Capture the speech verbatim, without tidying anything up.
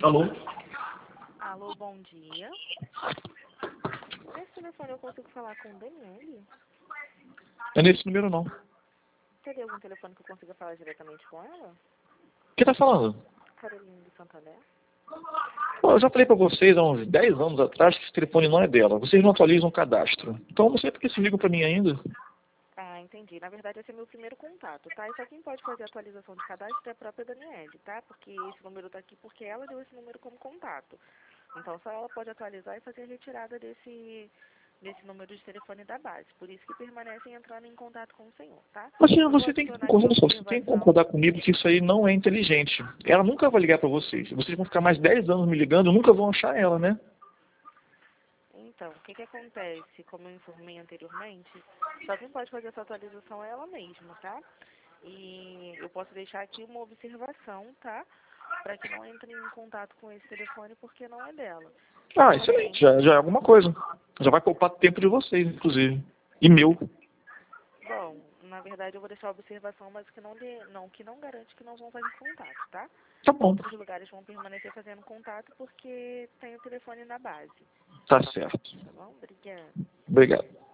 Alô? Alô, bom dia. Nesse telefone eu consigo falar com o Daniele? É nesse número não. Teria algum telefone que eu consiga falar diretamente com ela? Quem tá falando? Carolina de Santander? Pô, eu já falei pra vocês há uns dez anos atrás que esse telefone não é dela. Vocês não atualizam o cadastro. Então eu não sei por que se ligam pra mim ainda. Ah, entendi. Na verdade, esse é meu primeiro contato, tá? E só quem pode fazer a atualização de cadastro é a própria Daniele, tá? Porque esse número tá aqui porque ela deu esse número como contato. Então, só ela pode atualizar e fazer a retirada desse, desse número de telefone da base. Por isso que permanecem entrando em contato com o senhor, tá? Mas senhor, Eu vou você tem que adicionar aqui concordar, a só, você tem que observação. concordar comigo que isso aí não é inteligente. Ela nunca vai ligar pra vocês. Vocês vão ficar mais dez anos me ligando, nunca vão achar ela, né? Então, o que que acontece? Como eu informei anteriormente, só quem pode fazer essa atualização é ela mesma, tá? E eu posso deixar aqui uma observação, tá? Para que não entre em contato com esse telefone porque não é dela. Ah, Ela excelente. tem. Já, já é alguma coisa. Já vai poupar tempo de vocês, inclusive. E meu. Bom, na verdade eu vou deixar a observação, mas que não, de, não, que não garante que não vão fazer contato, tá? Tá bom. Outros lugares vão permanecer fazendo contato porque tem o telefone na base. Tá certo. Tá bom? Obrigada. Obrigado.